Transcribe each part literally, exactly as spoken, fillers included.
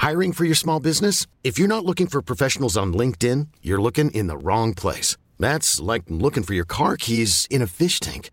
Hiring for your small business? If you're not looking for professionals on LinkedIn, you're looking in the wrong place. That's like looking for your car keys in a fish tank.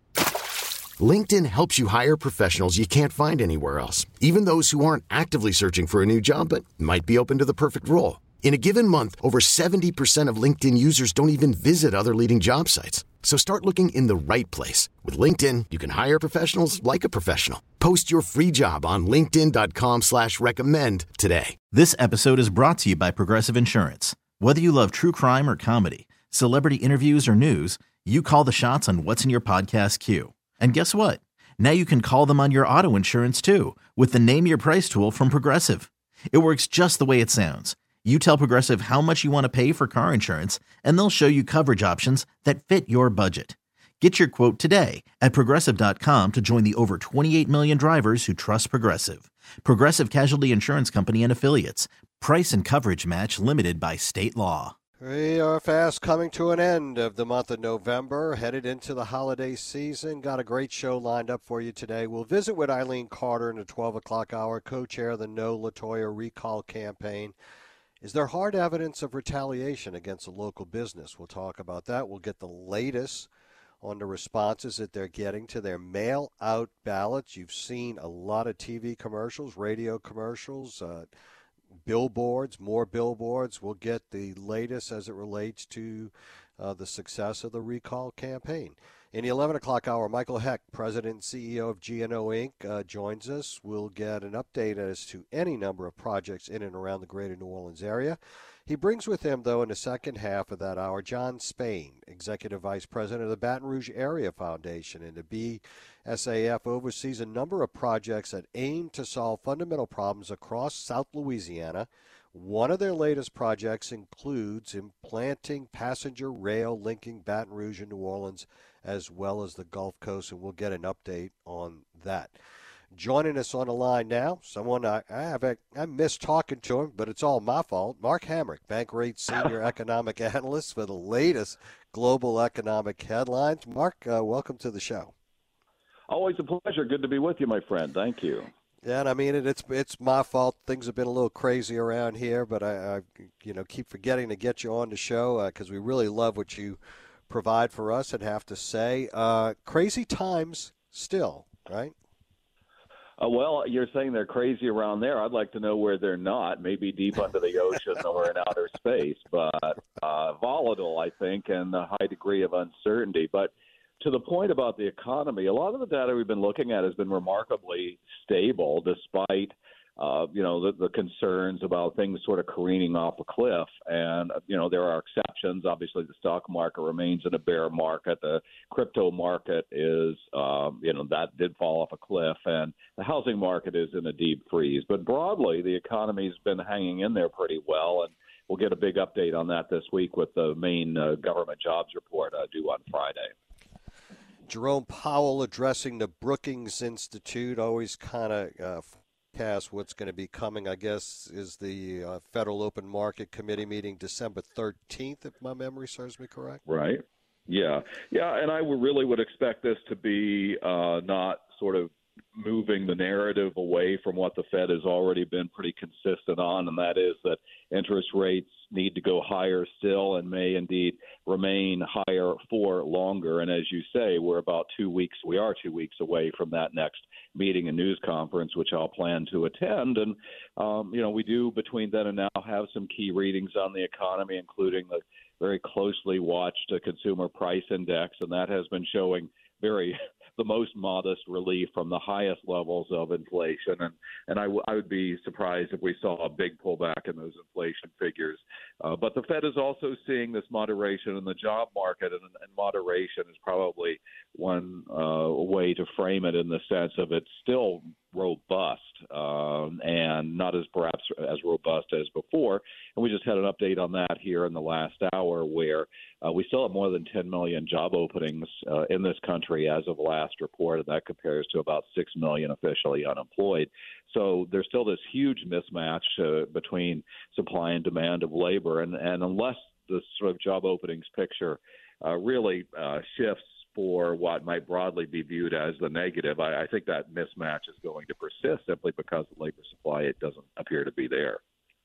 LinkedIn helps you hire professionals you can't find anywhere else, even those who aren't actively searching for a new job but might be open to the perfect role. In a given month, over seventy percent of LinkedIn users don't even visit other leading job sites. So start looking in the right place. With LinkedIn, you can hire professionals like a professional. Post your free job on linkedin dot com slash recommend today. This episode is brought to you by Progressive Insurance. Whether you love true crime or comedy, celebrity interviews or news, you call the shots on what's in your podcast queue. And guess what? Now you can call them on your auto insurance too with the Name Your Price tool from Progressive. It works just the way it sounds. You tell Progressive how much you want to pay for car insurance, and they'll show you coverage options that fit your budget. Get your quote today at Progressive dot com to join the over twenty-eight million drivers who trust Progressive. Progressive Casualty Insurance Company and Affiliates. Price and coverage match limited by state law. We are fast coming to an end of the month of November, headed into the holiday season. Got a great show lined up for you today. We'll visit with Eileen Carter in the twelve o'clock hour, co-chair of the No Latoya Recall Campaign. Is there hard evidence of retaliation against a local business? We'll talk about that. We'll get the latest on the responses that they're getting to their mail-out ballots. You've seen a lot of T V commercials, radio commercials, uh, billboards, more billboards. We'll get the latest as it relates to uh, the success of the recall campaign. In the eleven o'clock hour, Michael Heck, President and C E O of G and O Incorporated, uh, joins us. We'll get an update as to any number of projects in and around the greater New Orleans area. He brings with him, though, in the second half of that hour, John Spain, Executive Vice President of the Baton Rouge Area Foundation, and the B S A F oversees a number of projects that aim to solve fundamental problems across South Louisiana. One of their latest projects includes implanting passenger rail linking Baton Rouge and New Orleans, as well as the Gulf Coast, and we'll get an update on that. Joining us on the line now, someone I, I have I missed talking to him, but it's all my fault. Mark Hamrick, Bankrate Senior Economic Analyst for the latest global economic headlines. Mark, uh, welcome to the show. Always a pleasure. Good to be with you, my friend. Thank you. Yeah, and I mean it, it's it's my fault. Things have been a little crazy around here, but I, I you know keep forgetting to get you on the show because uh, we really love what you provide for us and have to say. Uh, crazy times still, right? Uh, well, you're saying they're crazy around there. I'd like to know where they're not, maybe deep under the ocean or in outer space, but uh, volatile, I think, and a high degree of uncertainty. But to the point about the economy, a lot of the data we've been looking at has been remarkably stable despite Uh, you know, the, the concerns about things sort of careening off a cliff. And, you know, there are exceptions. Obviously, the stock market remains in a bear market. The crypto market is, um, you know, that did fall off a cliff. And the housing market is in a deep freeze. But broadly, the economy's been hanging in there pretty well. And we'll get a big update on that this week with the main uh, government jobs report uh, due on Friday. Jerome Powell addressing the Brookings Institute, always kind of uh, what's going to be coming, I guess, is the uh, Federal Open Market Committee meeting December thirteenth, if my memory serves me correct. Right. Yeah. Yeah, and I would really would expect this to be uh, not sort of moving the narrative away from what the Fed has already been pretty consistent on, and that is that interest rates need to go higher still and may indeed remain higher for longer. And as you say, we're about two weeks, we are two weeks away from that next meeting and news conference, which I'll plan to attend. And, um, you know, we do between then and now have some key readings on the economy, including the very closely watched uh, consumer price index, and that has been showing very the most modest relief from the highest levels of inflation. And, and I, w- I would be surprised if we saw a big pullback in those inflation figures. Uh, but the Fed is also seeing this moderation in the job market, and, and moderation is probably one uh, way to frame it in the sense of it's still robust um, and not as perhaps as robust as before. And we just had an update on that here in the last hour where uh, we still have more than ten million job openings uh, in this country as of last report, and that compares to about six million officially unemployed. So there's still this huge mismatch uh, between supply and demand of labor. And, and unless the sort of job openings picture uh, really uh, shifts for what might broadly be viewed as the negative, I, I think that mismatch is going to persist simply because the labor supply, it doesn't appear to be there.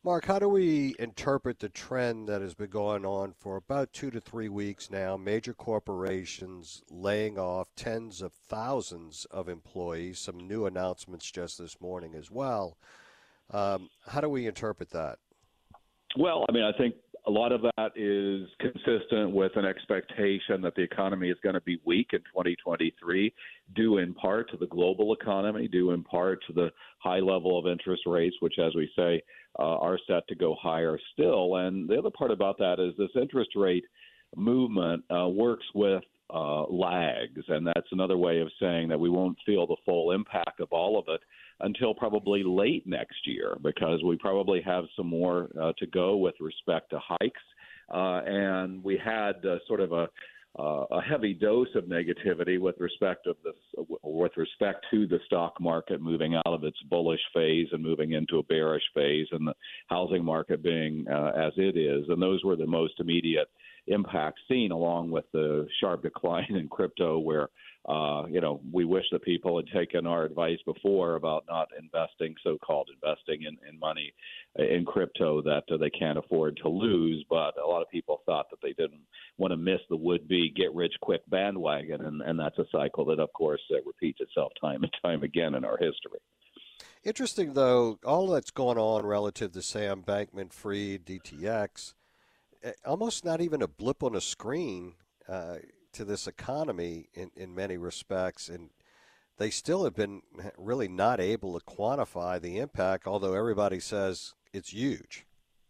Mark, how do we interpret the trend that has been going on for about two to three weeks now? Major corporations laying off tens of thousands of employees, some new announcements just this morning as well. Um, how do we interpret that? Well, I mean, I think a lot of that is consistent with an expectation that the economy is going to be weak in twenty twenty-three, due in part to the global economy, due in part to the high level of interest rates, which, as we say, uh, are set to go higher still. And the other part about that is this interest rate movement uh, works with uh, lags, and that's another way of saying that we won't feel the full impact of all of it until probably late next year, because we probably have some more uh, to go with respect to hikes. Uh, and we had uh, sort of a, uh, a heavy dose of negativity with respect of this, with respect to the stock market moving out of its bullish phase and moving into a bearish phase, and the housing market being uh, as it is. And those were the most immediate impacts seen, along with the sharp decline in crypto, where Uh, you know, we wish that people had taken our advice before about not investing, so-called investing in, in money in crypto that uh, they can't afford to lose. But a lot of people thought that they didn't want to miss the would-be get-rich-quick bandwagon, and, and that's a cycle that, of course, uh, repeats itself time and time again in our history. Interesting, though, all that's going on relative to Sam Bankman-Fried, D T X, almost not even a blip on a screen uh, to this economy in, in many respects, and they still have been really not able to quantify the impact, although everybody says it's huge.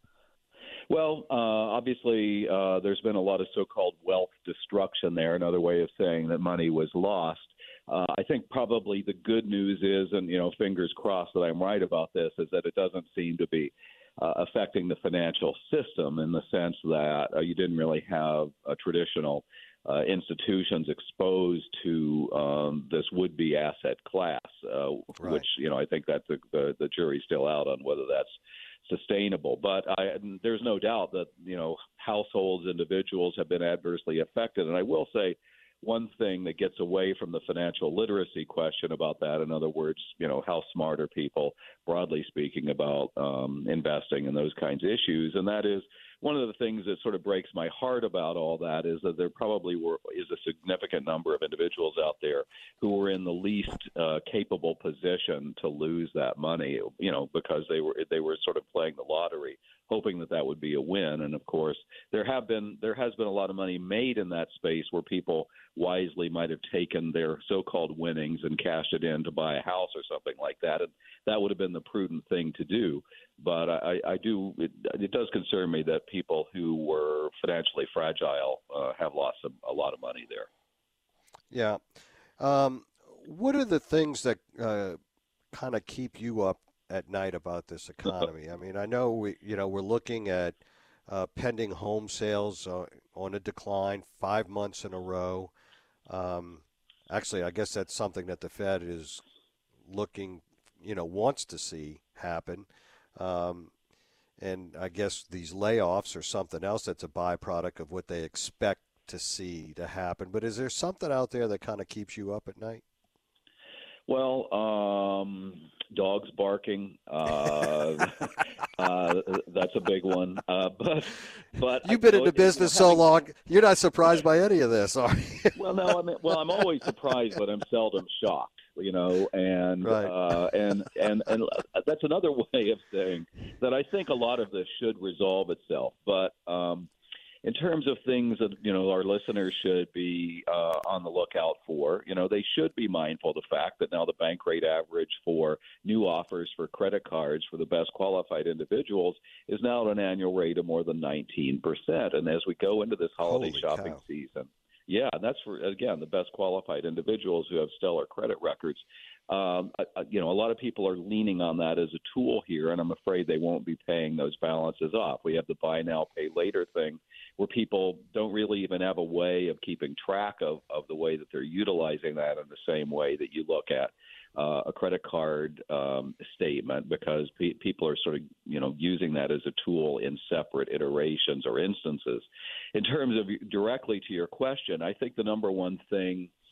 Well, uh, obviously, uh, there's been a lot of so-called wealth destruction there, another way of saying that money was lost. Uh, I think probably the good news is, and, you know, fingers crossed that I'm right about this, is that it doesn't seem to be uh, affecting the financial system, in the sense that uh, you didn't really have a traditional Uh, institutions exposed to um, this would-be asset class, uh, right. which, you know, I think that the, the, the jury's still out on whether that's sustainable. But I, there's no doubt that, you know, households, individuals have been adversely affected. And I will say one thing that gets away from the financial literacy question about that, in other words, you know, how smart are people, broadly speaking, about um, investing and those kinds of issues, and that is, one of the things that sort of breaks my heart about all that is that there probably were, is a significant number of individuals out there who were in the least uh, capable position to lose that money, you know, because they were they were sort of playing the lottery, hoping that that would be a win. And of course, there have been there has been a lot of money made in that space where people wisely might have taken their so-called winnings and cashed it in to buy a house or something like that, and that would have been the prudent thing to do. But I, I do it, it does concern me that people who were financially fragile uh, have lost a, a lot of money there. Yeah. Um, what are the things that uh, kind of keep you up at night about this economy? I mean, I know we, you know, we're looking at uh, pending home sales uh, on a decline five months in a row. Um, actually, I guess that's something that the Fed is looking, you know, wants to see happen. Um, and I guess these layoffs are something else that's a byproduct of what they expect to see to happen. But is there something out there that kind of keeps you up at night? Well, um, dogs barking. Uh, uh, that's a big one. Uh, but but you've been I, in the business having, so long, you're not surprised by any of this, are you? well, no. I mean, well, I'm always surprised, but I'm seldom shocked. You know, and right. uh, and and and that's another way of saying that I think a lot of this should resolve itself. But um, in terms of things that, you know, our listeners should be uh, on the lookout for, you know, they should be mindful of the fact that now the bank rate average for new offers for credit cards for the best qualified individuals is now at an annual rate of more than nineteen percent. And as we go into this holiday Holy shopping cow. season, yeah, and that's for, again, the best qualified individuals who have stellar credit records. Um, I, I, you know, a lot of people are leaning on that as a tool here, and I'm afraid they won't be paying those balances off. We have the buy now, pay later thing, where people don't really even have a way of keeping track of, of the way that they're utilizing that in the same way that you look at uh, a credit card um, statement, because pe- people are sort of, you know, using that as a tool in separate iterations or instances. In terms of directly to your question, I think the number one thing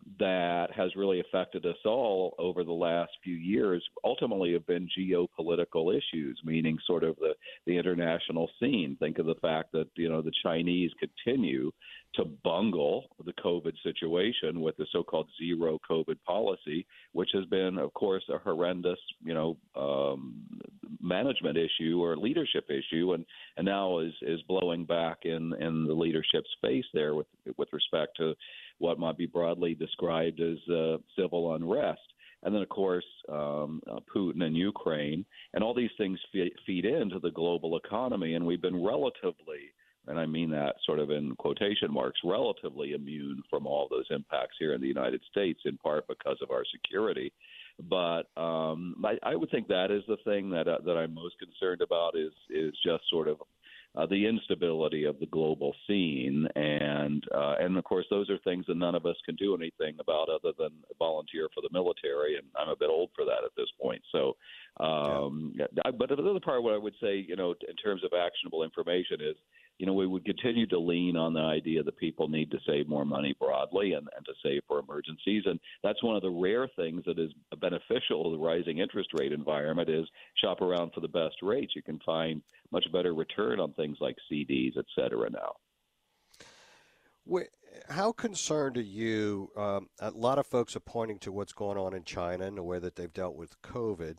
that has really affected us all over the last few years ultimately have been geopolitical issues, meaning sort of the, the international scene. Think of the fact that, you know, the Chinese continue to bungle the COVID situation with the so-called zero COVID policy, which has been, of course, a horrendous, you know, um, management issue or leadership issue, and, and now is, is blowing back in, in the leadership's face there with with respect to what might be broadly described as uh, civil unrest. And then, of course, um, uh, Putin and Ukraine, and all these things fe- feed into the global economy, and we've been relatively, and I mean that sort of in quotation marks, relatively immune from all those impacts here in the United States, in part because of our security. But um, I, I would think that is the thing that uh, that I'm most concerned about is is just sort of uh, the instability of the global scene, and uh, and of course those are things that none of us can do anything about other than volunteer for the military, and I'm a bit old for that at this point. So, um, yeah. But the other part, what I would say, you know, in terms of actionable information is, you know, we would continue to lean on the idea that people need to save more money broadly and, and to save for emergencies. And that's one of the rare things that is beneficial to the rising interest rate environment is shop around for the best rates. You can find much better return on things like C Ds, et cetera now. How concerned are you? Um, a lot of folks are pointing to what's going on in China and the way that they've dealt with COVID.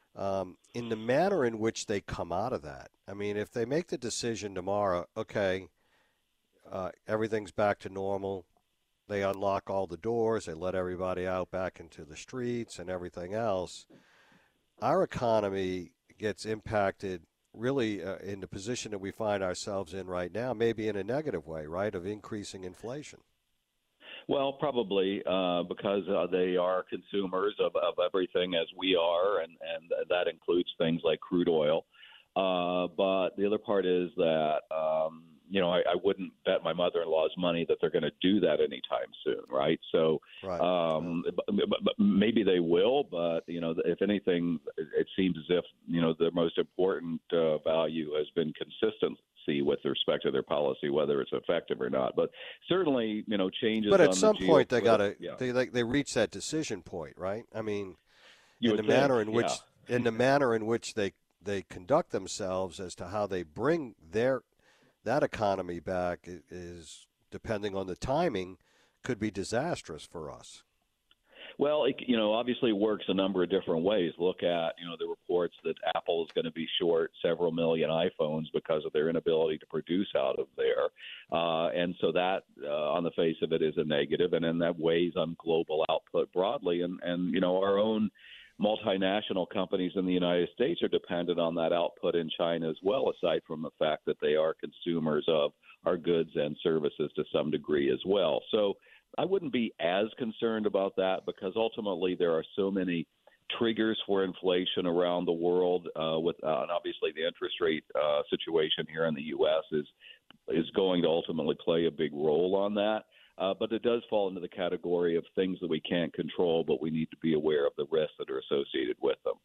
Um, in the manner in which they come out of that. I mean, if they make the decision tomorrow, okay, uh, everything's back to normal, they unlock all the doors, they let everybody out back into the streets and everything else, our economy gets impacted really uh, in the position that we find ourselves in right now, maybe in a negative way, right, of increasing inflation. Well, probably uh, because uh, they are consumers of, of everything as we are, and, and that includes things like crude oil. Uh, but the other part is that, um, you know, I, I wouldn't bet my mother-in-law's money that they're going to do that anytime soon, right? So right. Um, but, but, but maybe they will, but, you know, if anything, it seems as if, you know, the most important uh, value has been consistency with respect to their policy, whether it's effective or not. But certainly, you know, changes. But at on some the point, they got to yeah. they like they reach that decision point, right? I mean, you in the think, manner in yeah. which in the manner in which they they conduct themselves as to how they bring their that economy back is, depending on the timing, could be disastrous for us. Well, it, you know, obviously it works a number of different ways. Look at, you know, the reports that Apple is going to be short several million iPhones because of their inability to produce out of there. Uh, and so that, uh, on the face of it, is a negative, and then that weighs on global output broadly. And, and you know, our own multinational companies in the United States are dependent on that output in China as well, aside from the fact that they are consumers of our goods and services to some degree as well. So I wouldn't be as concerned about that because ultimately there are so many triggers for inflation around the world uh, with, uh, and obviously the interest rate uh, situation here in the U S is is going to ultimately play a big role on that. Uh, but it does fall into the category of things that we can't control, but we need to be aware of the risks that are associated with them.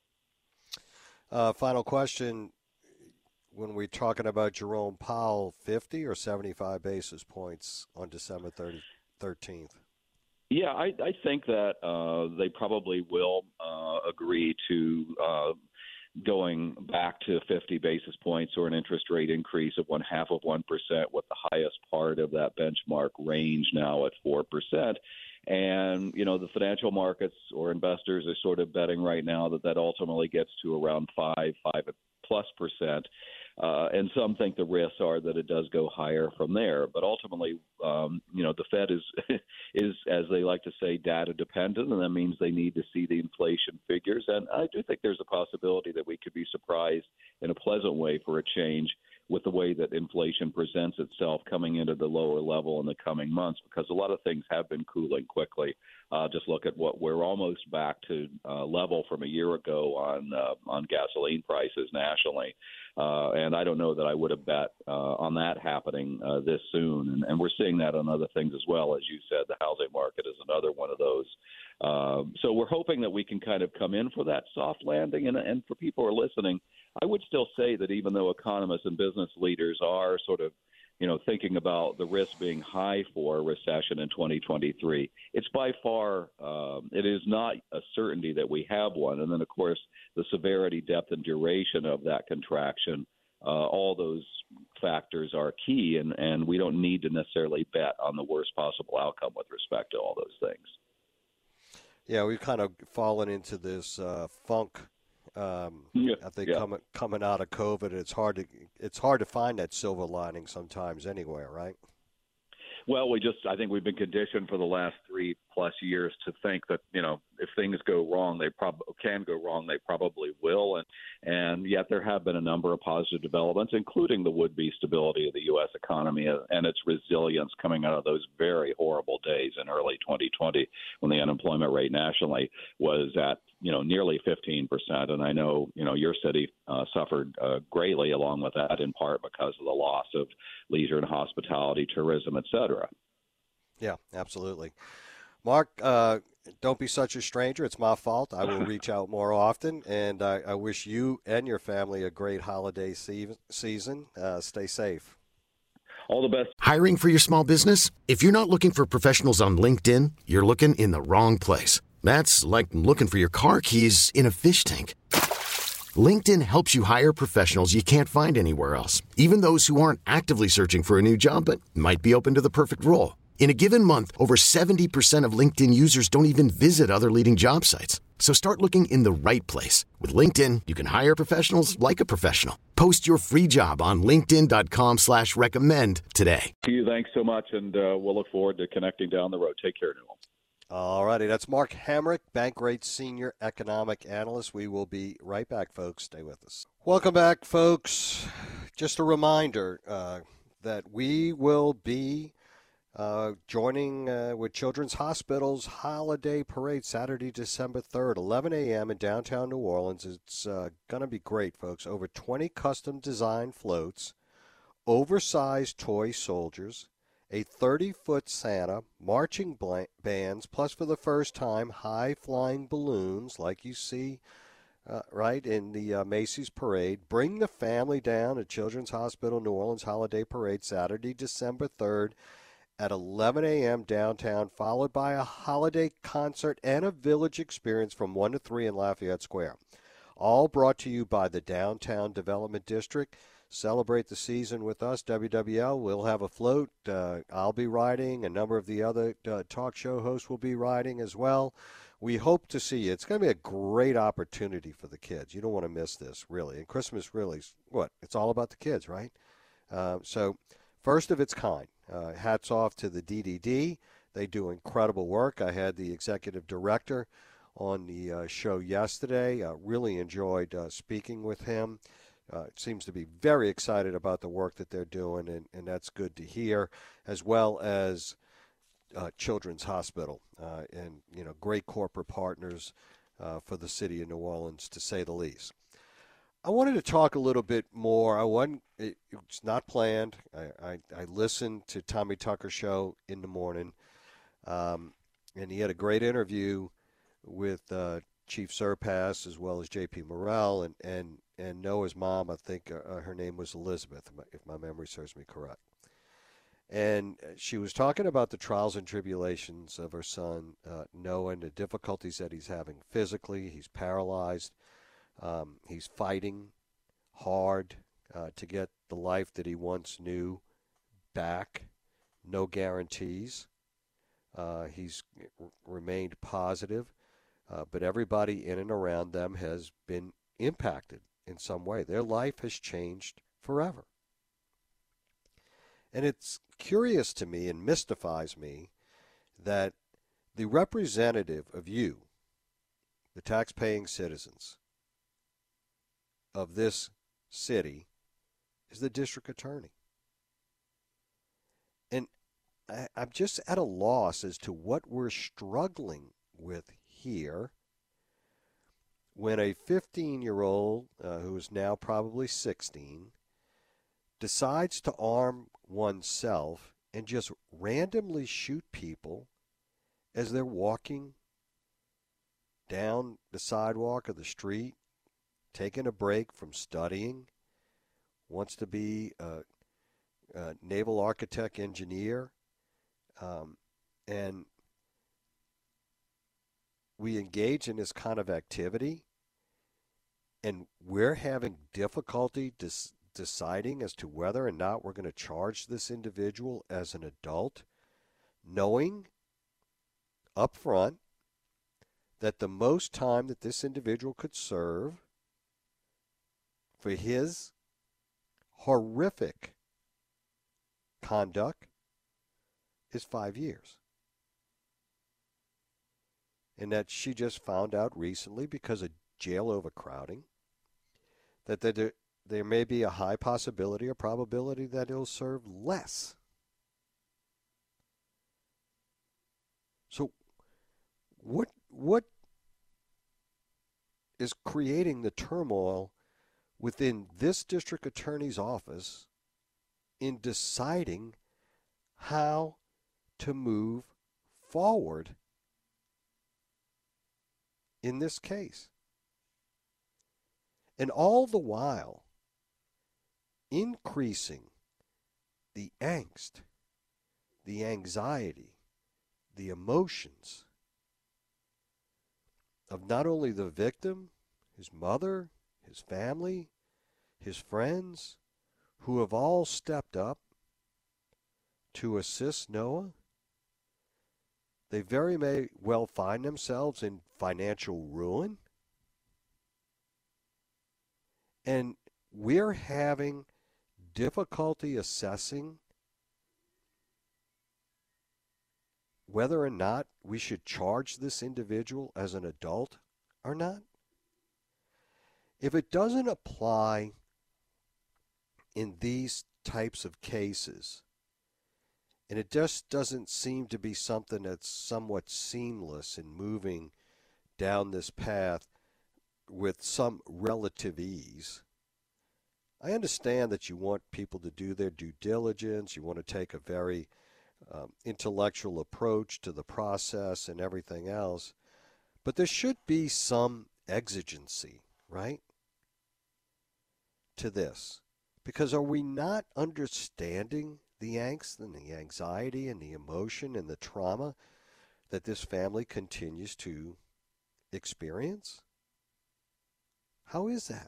Uh, final question. When we're talking about Jerome Powell, fifty or seventy-five basis points on December thirteenth? Yeah, I, I think that uh, they probably will uh, agree to uh, going back to fifty basis points or an interest rate increase of one half of one percent, with the highest part of that benchmark range now at four percent. And, you know, the financial markets or investors are sort of betting right now that that ultimately gets to around five, five plus percent. Uh, and some think the risks are that it does go higher from there. But ultimately, um, you know, the Fed is, is, as they like to say, data dependent, and that means they need to see the inflation figures. And I do think there's a possibility that we could be surprised in a pleasant way for a change with the way that inflation presents itself coming into the lower level in the coming months, because a lot of things have been cooling quickly. Uh, just look at what we're almost back to uh, level from a year ago on uh, on gasoline prices nationally. Uh, and I don't know that I would have bet uh, on that happening uh, this soon. And, and we're seeing that on other things as well. As you said, the housing market is another one of those. Um, so we're hoping that we can kind of come in for that soft landing. And, and for people who are listening, I would still say that even though economists and business leaders are sort of you know, thinking about the risk being high for a recession in twenty twenty-three. It's by far, um, it is not a certainty that we have one. And then, of course, the severity, depth, and duration of that contraction, uh, all those factors are key, and, and we don't need to necessarily bet on the worst possible outcome with respect to all those things. Yeah, we've kind of fallen into this uh, funk. Um, yeah, I think yeah. coming coming out of COVID, it's hard to it's hard to find that silver lining sometimes anywhere, right? Well, we just I think we've been conditioned for the last three plus years to think that, you know, if things go wrong, they probably can go wrong. They probably will. And and yet there have been a number of positive developments, including the would-be stability of the U S economy and its resilience coming out of those very horrible days in early twenty twenty when the unemployment rate nationally was at, you know, nearly fifteen percent. And I know, you know, your city uh, suffered uh, greatly along with that, in part because of the loss of leisure and hospitality, tourism, et cetera. Yeah, absolutely. Mark, uh, don't be such a stranger. It's my fault. I will reach out more often, and I, I wish you and your family a great holiday se- season. Uh, stay safe. All the best. Hiring for your small business? If you're not looking for professionals on LinkedIn, you're looking in the wrong place. That's like looking for your car keys in a fish tank. LinkedIn helps you hire professionals you can't find anywhere else, even those who aren't actively searching for a new job but might be open to the perfect role. In a given month, over seventy percent of LinkedIn users don't even visit other leading job sites. So start looking in the right place. With LinkedIn, you can hire professionals like a professional. Post your free job on linkedin.com slash recommend today. Thanks so much, and uh, we'll look forward to connecting down the road. Take care, Newell. All righty, that's Mark Hamrick, Bankrate Senior Economic Analyst. We will be right back, folks. Stay with us. Welcome back, folks. Just a reminder uh, that we will be Uh, joining uh, with Children's Hospital's Holiday Parade Saturday, December third, eleven a.m. in downtown New Orleans. It's uh, going to be great, folks. Over twenty custom-designed floats, oversized toy soldiers, a thirty-foot Santa, marching bands, plus for the first time, high-flying balloons like you see uh, right in the uh, Macy's Parade. Bring the family down to Children's Hospital New Orleans Holiday Parade Saturday, December third. At eleven a.m. downtown, followed by a holiday concert and a village experience from one to three in Lafayette Square. All brought to you by the Downtown Development District. Celebrate the season with us, W W L. We'll have a float. Uh, I'll be riding. A number of the other uh, talk show hosts will be riding as well. We hope to see you. It's going to be a great opportunity for the kids. You don't want to miss this, really. And Christmas really, what? It's all about the kids, right? Uh, so, first of its kind. Uh, hats off to the D D D. They do incredible work. I had the executive director on the uh, show yesterday. Uh, really enjoyed uh, speaking with him. Uh, seems to be very excited about the work that they're doing, and, and that's good to hear, as well as uh, Children's Hospital uh, and, you know, great corporate partners uh, for the city of New Orleans, to say the least. I wanted to talk a little bit more. I wasn't, it, it's not planned. I, I, I listened to Tommy Tucker's show in the morning, um, and he had a great interview with uh, Chief Surpass as well as J P Morrell and, and, and Noah's mom. I think uh, her name was Elizabeth, if my memory serves me correct. And she was talking about the trials and tribulations of her son, uh, Noah, and the difficulties that he's having physically. He's paralyzed. Um, he's fighting hard uh, to get the life that he once knew back. No guarantees. Uh, he's r- remained positive, uh, but everybody in and around them has been impacted in some way. Their life has changed forever. And it's curious to me and mystifies me that the representative of you, the tax-paying citizens of this city, is the district attorney. And I, I'm just at a loss as to what we're struggling with here when a fifteen-year-old, uh, who is now probably sixteen, decides to arm oneself and just randomly shoot people as they're walking down the sidewalk or the street, taking a break from studying, wants to be uh, uh, naval architect engineer, um, and we engage in this kind of activity, and we're having difficulty dis- deciding as to whether or not we're going to charge this individual as an adult, knowing up front that the most time that this individual could serve for his horrific conduct is five years. And that she just found out recently, because of jail overcrowding, that there, there may be a high possibility or probability that he'll serve less. So what what is creating the turmoil within this district attorney's office in deciding how to move forward in this case? And all the while increasing the angst, the anxiety, the emotions of not only the victim, his mother, his family, his friends, who have all stepped up to assist Noah. They very may well find themselves in financial ruin. And we're having difficulty assessing whether or not we should charge this individual as an adult or not. If it doesn't apply in these types of cases, and it just doesn't seem to be something that's somewhat seamless in moving down this path with some relative ease, I understand that you want people to do their due diligence. You want to take a very um, intellectual approach to the process and everything else. But there should be some exigency, right, to this. Because are we not understanding the angst and the anxiety and the emotion and the trauma that this family continues to experience? How is that?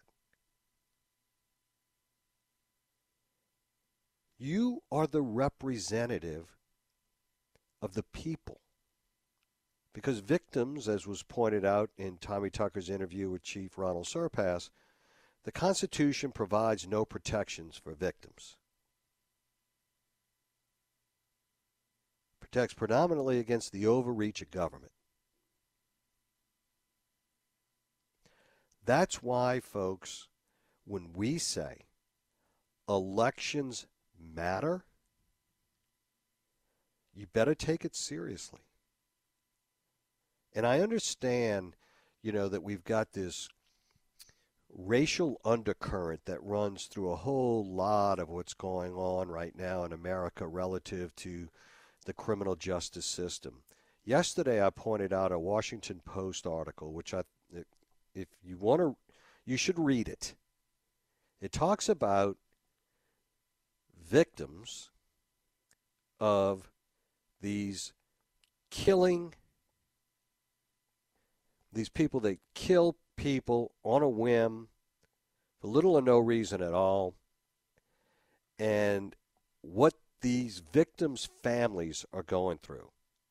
You are the representative of the people. Because victims, as was pointed out in Tommy Tucker's interview with Chief Ronald Surpass, the Constitution provides no protections for victims. It protects predominantly against the overreach of government. That's why, folks, when we say elections matter, you better take it seriously. And I understand, you know, that we've got this racial undercurrent that runs through a whole lot of what's going on right now in America relative to the criminal justice system. Yesterday I pointed out a Washington Post article, which I, if you want to, you should read it. It talks about victims of these killing, these people that kill people on a whim for little or no reason at all, and what these victims' families are going through.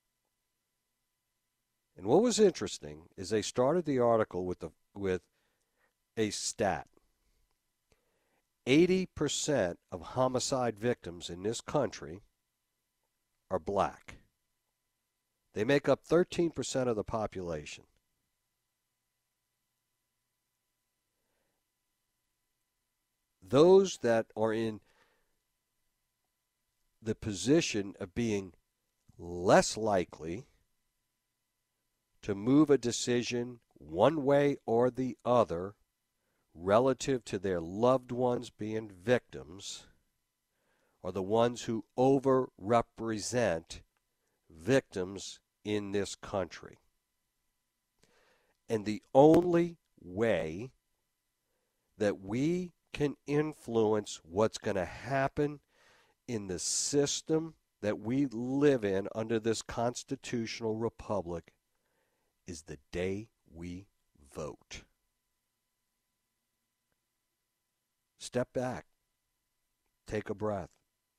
And what was interesting is they started the article with the with a stat. eighty percent of homicide victims in this country are black. They make up thirteen percent of the population. Those that are in the position of being less likely to move a decision one way or the other relative to their loved ones being victims are the ones who overrepresent victims in this country. And the only way that we can influence what's going to happen in the system that we live in under this constitutional republic is the day we vote. Step back. Take a breath.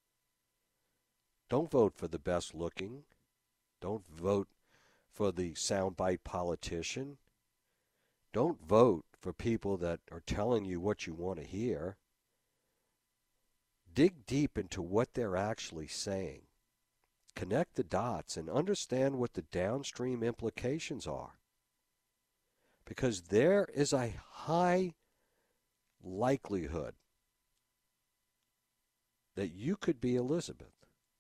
Don't vote for the best looking. Don't vote for the soundbite politician. Don't vote for people that are telling you what you want to hear. Dig deep into what they're actually saying. Connect the dots and understand what the downstream implications are. Because there is a high likelihood that you could be Elizabeth.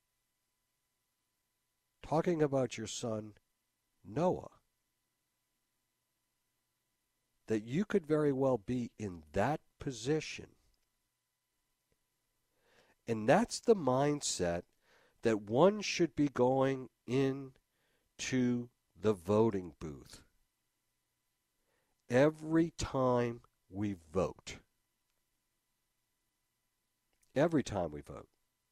Talking about your son, Noah. That you could very well be in that position. And that's the mindset that one should be going into the voting booth every time we vote. Every time we vote.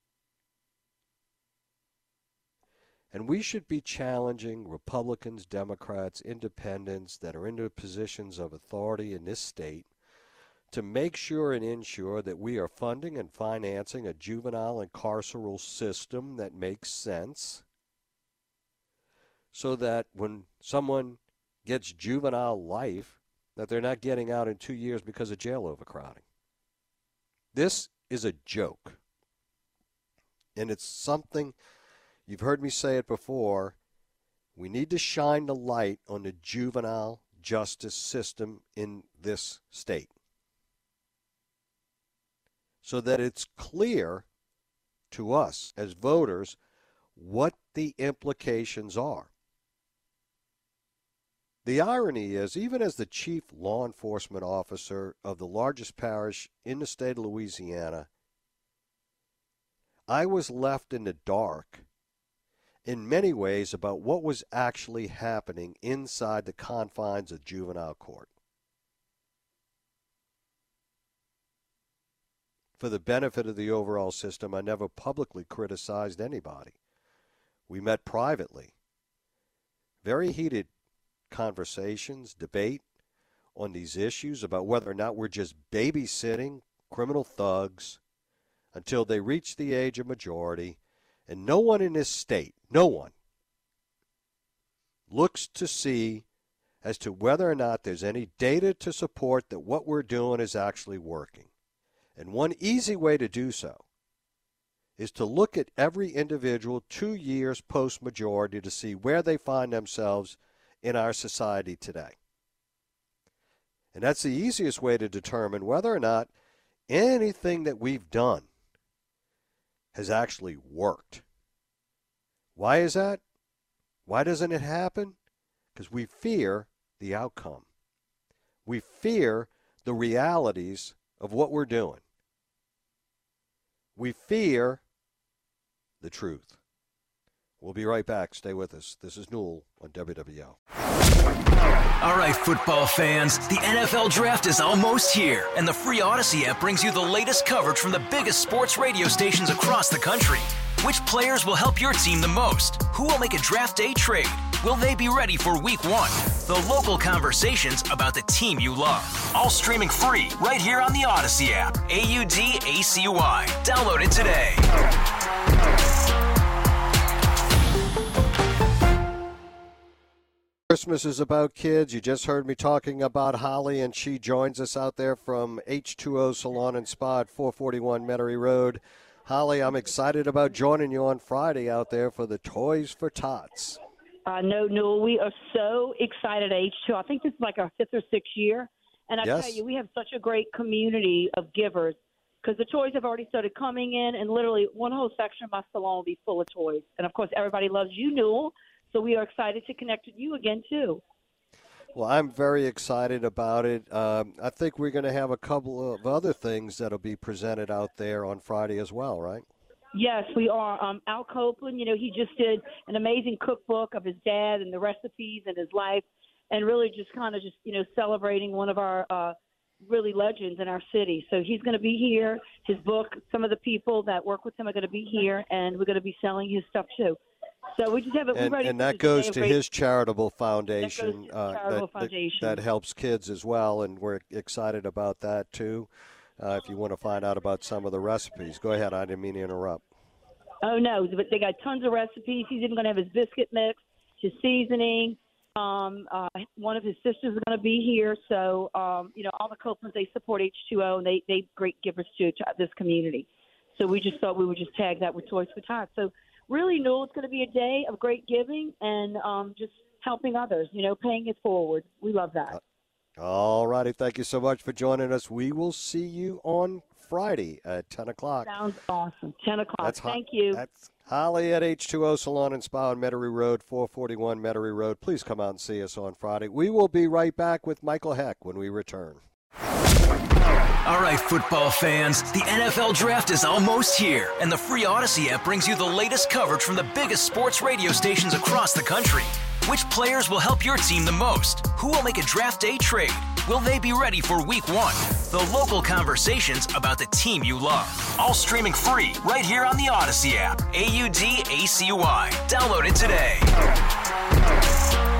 And we should be challenging Republicans, Democrats, independents that are in positions of authority in this state to make sure and ensure that we are funding and financing a juvenile and carceral system that makes sense so that when someone gets juvenile life, that they're not getting out in two years because of jail overcrowding. This is a joke. And it's something, you've heard me say it before, we need to shine the light on the juvenile justice system in this state so that it's clear to us as voters what the implications are. The irony is, even as the chief law enforcement officer of the largest parish in the state of Louisiana, I was left in the dark in many ways about what was actually happening inside the confines of juvenile court. For the benefit of the overall system, I never publicly criticized anybody. We met privately. Very heated conversations, debate on these issues about whether or not we're just babysitting criminal thugs until they reach the age of majority. And no one in this state, no one, looks to see as to whether or not there's any data to support that what we're doing is actually working. And one easy way to do so is to look at every individual two years post-majority to see where they find themselves in our society today. And that's the easiest way to determine whether or not anything that we've done has actually worked. Why is that? Why doesn't it happen? Because we fear the outcome. We fear the realities of what we're doing. We fear the truth. We'll be right back. Stay with us. This is Newell on W W L. All right, football fans, the N F L Draft is almost here, and the free Odyssey app brings you the latest coverage from the biggest sports radio stations across the country. Which players will help your team the most? Who will make a draft day trade? Will they be ready for week one? The local conversations about the team you love. All streaming free right here on the Odyssey app. A U D A C Y. Download it today. Christmas is about kids. You just heard me talking about Holly, and she joins us out there from H two O Salon and Spa at four forty-one Metairie Road. Holly, I'm excited about joining you on Friday out there for the Toys for Tots. Uh, no, no, we are so excited at H two O. I think this is like our fifth or sixth year. And I yes. tell you, we have such a great community of givers because the toys have already started coming in, and literally one whole section of my salon will be full of toys. And, of course, everybody loves you, Newell. So we are excited to connect with you again, too. Well, I'm very excited about it. Um, I think we're going to have a couple of other things that will be presented out there on Friday as well, right? Yes, we are. Um, Al Copeland, you know, he just did an amazing cookbook of his dad and the recipes and his life, and really just kind of just, you know, celebrating one of our uh, really legends in our city. So he's going to be here. His book, some of the people that work with him are going to be here, and we're going to be selling his stuff too. So we just have it. And, ready and that goes to his charitable foundation, that, uh, charitable that, foundation. that that helps kids as well, and we're excited about that too. Uh, if you want to find out about some of the recipes, go ahead. I didn't mean to interrupt. Oh no, but they got tons of recipes. He's even going to have his biscuit mix, his seasoning. Um, uh, one of his sisters is going to be here. So, um, you know, all the Copelands, they support H two O, and they they great givers to, to this community. So we just thought we would just tag that with Toys for Tots. So really, Newell, it's going to be a day of great giving and um, just helping others, you know, paying it forward. We love that. All righty. Thank you so much for joining us. We will see you on Friday at ten o'clock. Sounds awesome. ten o'clock. That's Thank ho- you. That's Holly at H two O Salon and Spa on Metairie Road, four forty-one Metairie Road. Please come out and see us on Friday. We will be right back with Michael Heck when we return. All right, football fans, the N F L Draft is almost here, and the free Odyssey app brings you the latest coverage from the biggest sports radio stations across the country. Which players will help your team the most? Who will make a draft day trade? Will they be ready for week one? The local conversations about the team you love. All streaming free right here on the Odyssey app. A U D A C Y. Download it today.